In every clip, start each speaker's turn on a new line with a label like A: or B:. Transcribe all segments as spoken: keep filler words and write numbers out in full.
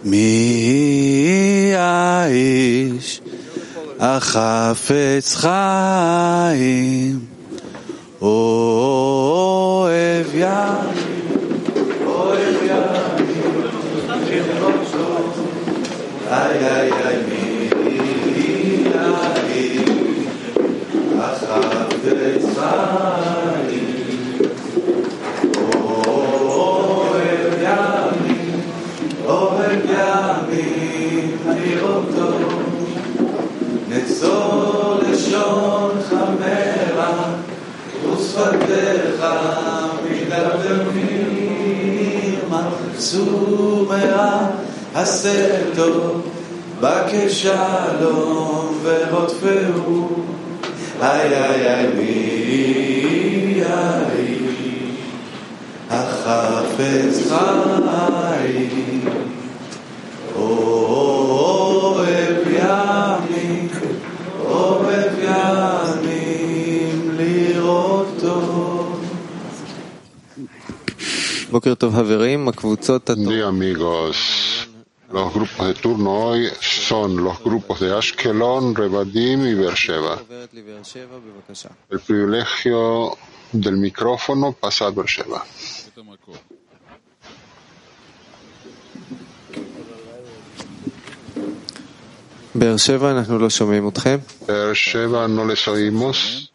A: מי האיש החפץ חיים אוהב ימים אוהב ימים איי איי איי מי האיש החפץ חיים אוהב ימים אוהב ימים לראותו נצור לשון חמרה ושפתיך מדמדמים מחצו מאה עשה טוב בקשה שלום ורודפהו איי איי איי מי האיש החפץ חיים אוהב ימים אוהב ימים לראותו.
B: בוקר טוב חברים, הקבוצות
C: Día amigos, los grupos de turno hoy son los grupos de Ashkelon, Revadim y Beersheba. El privilegio del micrófono pasa a Beersheba.
B: Beersheba, אנחנו לא שומעים אתכם.
C: Beersheba, no les oímos.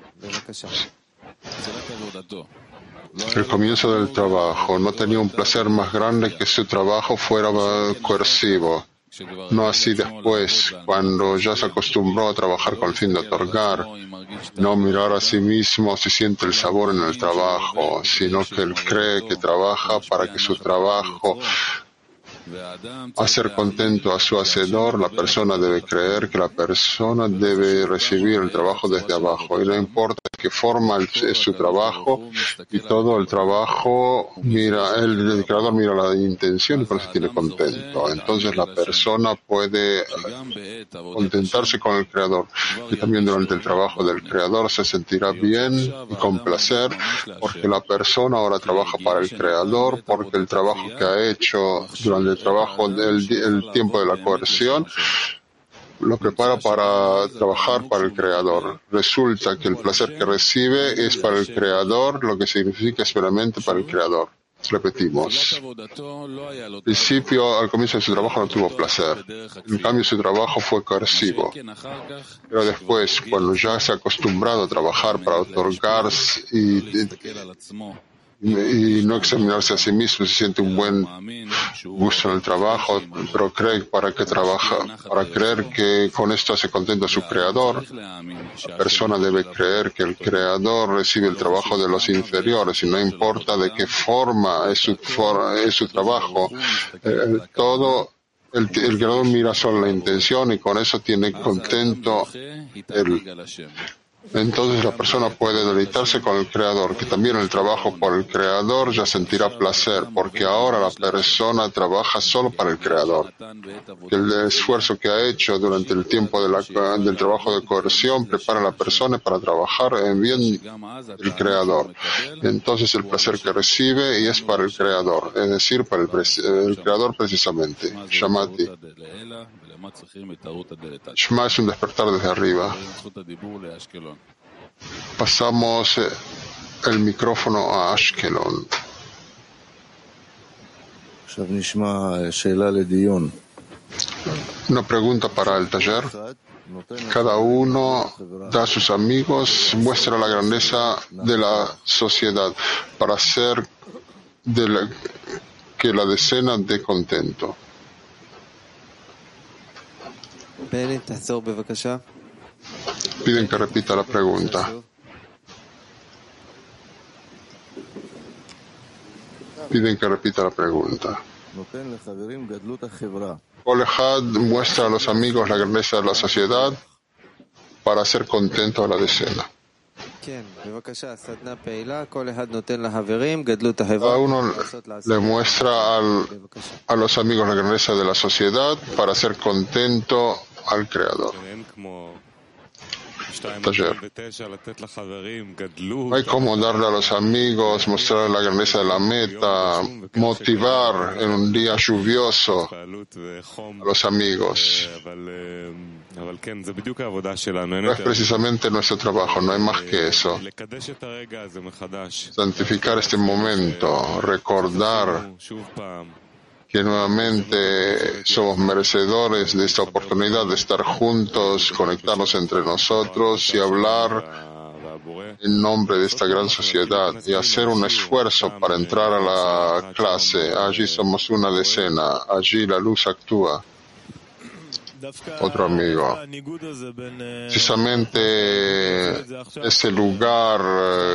C: El comienzo del trabajo. No tenía un placer más grande que su trabajo fuera coercivo. No así después, cuando ya se acostumbró a trabajar con el fin de otorgar, no mirar a sí mismo si siente el sabor en el trabajo, sino que él cree que trabaja para que su trabajo hacer contento a su hacedor. La persona debe creer que la persona debe recibir el trabajo desde abajo y no importa qué forma es su trabajo y todo el trabajo mira, el, el creador mira la intención y por eso tiene contento. Entonces la persona puede contentarse con el creador y también durante el trabajo del creador se sentirá bien y con placer porque la persona ahora trabaja para el creador, porque el trabajo que ha hecho durante el trabajo del el tiempo de la coerción lo prepara para trabajar para el creador. Resulta que el placer que recibe es para el creador, lo que significa esperamente para el creador. Repetimos. Al principio, al comienzo de su trabajo no tuvo placer. En cambio, su trabajo fue coercivo. Pero después, cuando ya se ha acostumbrado a trabajar para otorgar y, y y no examinarse a sí mismo, se siente un buen gusto en el trabajo, pero cree para que trabaja, para creer que con esto hace contento a su creador. La persona debe creer que el creador recibe el trabajo de los inferiores y no importa de qué forma es su, for, es su trabajo, eh, todo el, el creador mira solo la intención y con eso tiene contento el Entonces la persona puede deleitarse con el Creador, que también el trabajo por el Creador ya sentirá placer, porque ahora la persona trabaja solo para el Creador. Que el esfuerzo que ha hecho durante el tiempo de la, del trabajo de coerción prepara a la persona para trabajar en bien del Creador. Entonces el placer que recibe y es para el Creador, es decir, para el, el Creador precisamente. Shamati. Shema es un despertar desde arriba. Pasamos el micrófono a Ashkelon. Una pregunta para el taller. Cada uno da a sus amigos, muestra la grandeza de la sociedad para hacer de la, que la decena dé contento. Piden que repita la pregunta. Piden que repita la pregunta. Olejad muestra a los amigos la grandeza de la sociedad para hacer contento a la decena. Cada uno le muestra al, a los amigos la grandeza de la sociedad para hacer contento al Creador. taller. No hay como darle a los amigos, mostrar la grandeza de la meta, motivar en un día lluvioso a los amigos. No es precisamente nuestro trabajo, no hay más que eso. Santificar este momento, recordar que nuevamente somos merecedores de esta oportunidad de estar juntos, conectarnos entre nosotros y hablar en nombre de esta gran sociedad y hacer un esfuerzo para entrar a la clase. Allí somos una decena, allí la luz actúa. Otro amigo. Precisamente ese lugar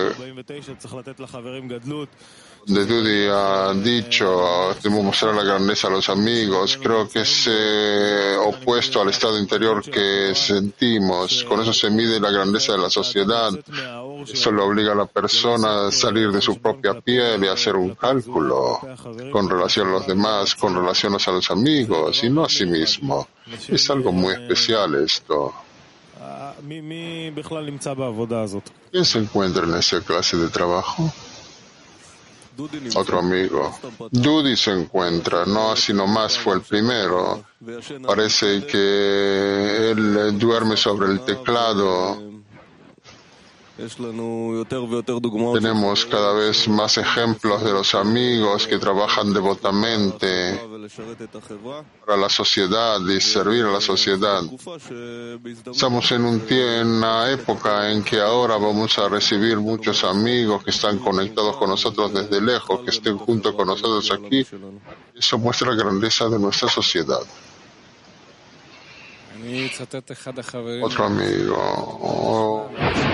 C: donde Dudi ha dicho debemos mostrar la grandeza a los amigos, creo que es eh, opuesto al estado interior que sentimos. Con eso se mide la grandeza de la sociedad. Eso le obliga a la persona a salir de su propia piel y hacer un cálculo con relación a los demás, con relación a los amigos y no a sí mismo. Es algo muy especial esto. ¿Quién se encuentra en esa clase de trabajo? Otro amigo. Dudi se encuentra, no así nomás fue el primero. Parece que él duerme sobre el teclado. Tenemos cada vez más ejemplos de los amigos que trabajan devotamente para la sociedad y servir a la sociedad. Estamos en, un tie- en una época en que ahora vamos a recibir muchos amigos que están conectados con nosotros desde lejos, que estén junto con nosotros aquí. Eso muestra la grandeza de nuestra sociedad. Otro amigo. Oh.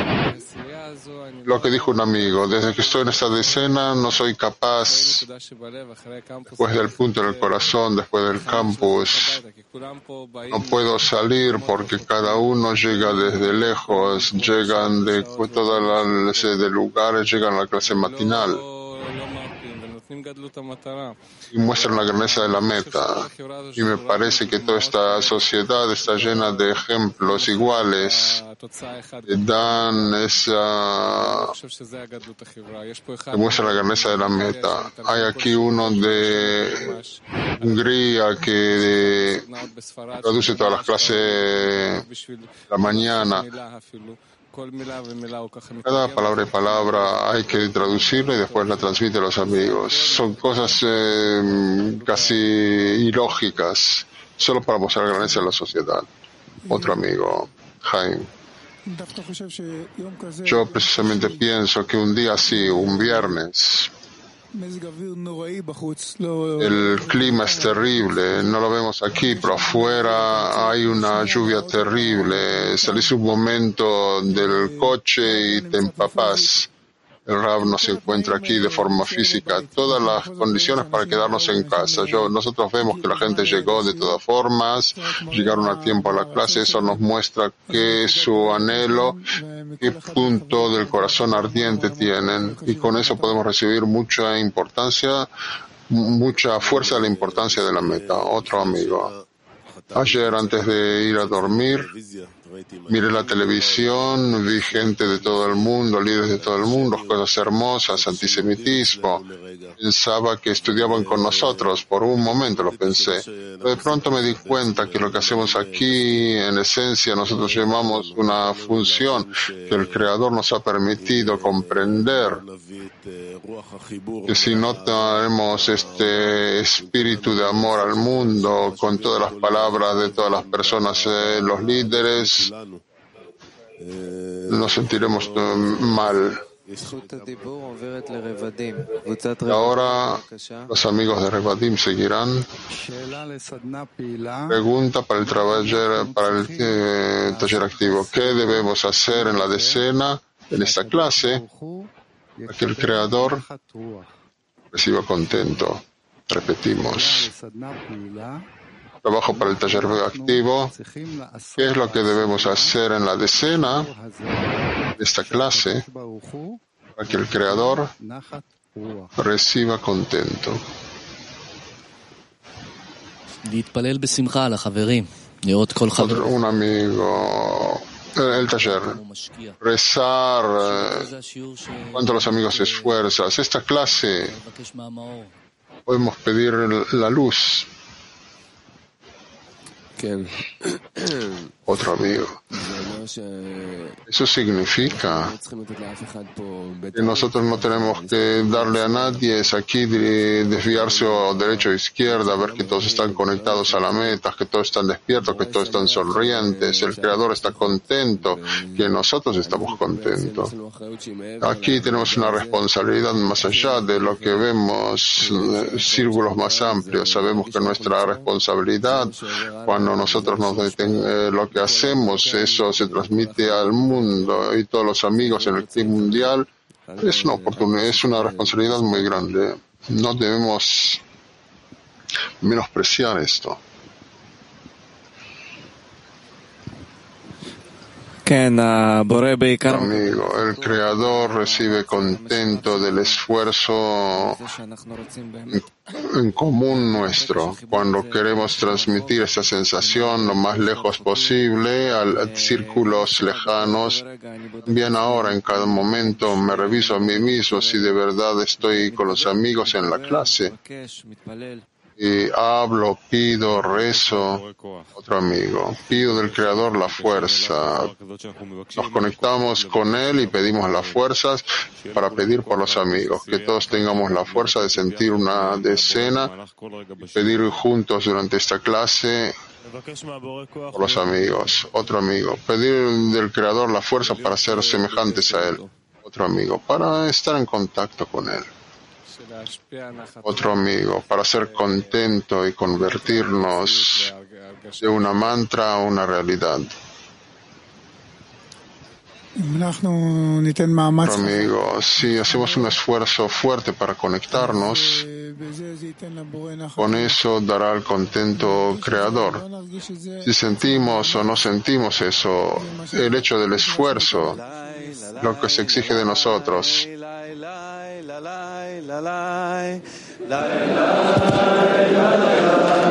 C: Lo que dijo un amigo, desde que estoy en esta decena no soy capaz, después del punto en el corazón, después del campus, no puedo salir porque cada uno llega desde lejos, llegan de todas las de lugares, llegan a la clase matinal y muestran la grandeza de la meta. Y me parece que toda esta sociedad está llena de ejemplos iguales que dan esa, que muestra la grandeza de la meta. Hay aquí uno de Hungría que traduce todas las clases de la mañana. Cada palabra y palabra hay que traducirla y después la transmite a los amigos. Son cosas eh, casi ilógicas, solo para mostrar la grandeza de la sociedad. Otro amigo, Jaime. Yo precisamente pienso que un día así, un viernes, el clima es terrible, no lo vemos aquí, pero afuera hay una lluvia terrible. Salís un momento del coche y te empapas. El Rab no se encuentra aquí de forma física. Todas las condiciones para quedarnos en casa. Yo, nosotros vemos que la gente llegó de todas formas, llegaron a tiempo a la clase. Eso nos muestra que su anhelo, qué punto del corazón ardiente tienen. Y con eso podemos recibir mucha importancia, mucha fuerza de la importancia de la meta. Otro amigo. Ayer, antes de ir a dormir, miré la televisión, vi gente de todo el mundo, líderes de todo el mundo, cosas hermosas, antisemitismo. Pensaba que estudiaban con nosotros, por un momento lo pensé. Pero de pronto me di cuenta que lo que hacemos aquí, en esencia, nosotros llamamos una función que el Creador nos ha permitido comprender. Que si no tenemos este espíritu de amor al mundo, con todas las palabras de todas las personas, eh, los líderes, nos sentiremos mal. Y ahora los amigos de Revadim seguirán. Pregunta para el, trabajo, para el eh, taller activo. ¿Qué debemos hacer en la decena, en esta clase, para que el Creador reciba contento? Repetimos. Trabajo para el taller activo. ¿Qué es lo que debemos hacer en la decena de esta clase para que el Creador reciba contento? Otro, un amigo el taller, rezar, eh, cuánto los amigos se esfuerzan. Esta clase podemos pedir la luz. Otro amigo. Eso significa que nosotros no tenemos que darle a nadie es aquí desviarse o derecha o izquierda, ver que todos están conectados a la meta, que todos están despiertos, que todos están sonrientes, el Creador está contento, que nosotros estamos contentos. Aquí tenemos una responsabilidad más allá de lo que vemos, círculos más amplios. Sabemos que nuestra responsabilidad, cuando nosotros nos deten- eh, lo que hacemos, eso se transmite al mundo y todos los amigos en el club mundial, es una oportunidad, es una responsabilidad muy grande. No debemos menospreciar esto. Amigo, el Creador recibe contento del esfuerzo en común nuestro, cuando queremos transmitir esta sensación lo más lejos posible a círculos lejanos. Bien, ahora en cada momento me reviso a mí mismo si de verdad estoy con los amigos en la clase. Y hablo, pido, rezo, otro amigo, pido del Creador la fuerza. Nos conectamos con Él y pedimos las fuerzas para pedir por los amigos, que todos tengamos la fuerza de sentir una decena y pedir juntos durante esta clase por los amigos. Otro amigo, pedir del Creador la fuerza para ser semejantes a Él. Otro amigo, para estar en contacto con Él. Otro amigo, para ser contento y convertirnos de una mantra a una realidad. Otro amigo, si hacemos un esfuerzo fuerte para conectarnos, con eso dará el contento Creador. Si sentimos o no sentimos eso, el hecho del esfuerzo, lo que se exige de nosotros,
A: la la la la la la la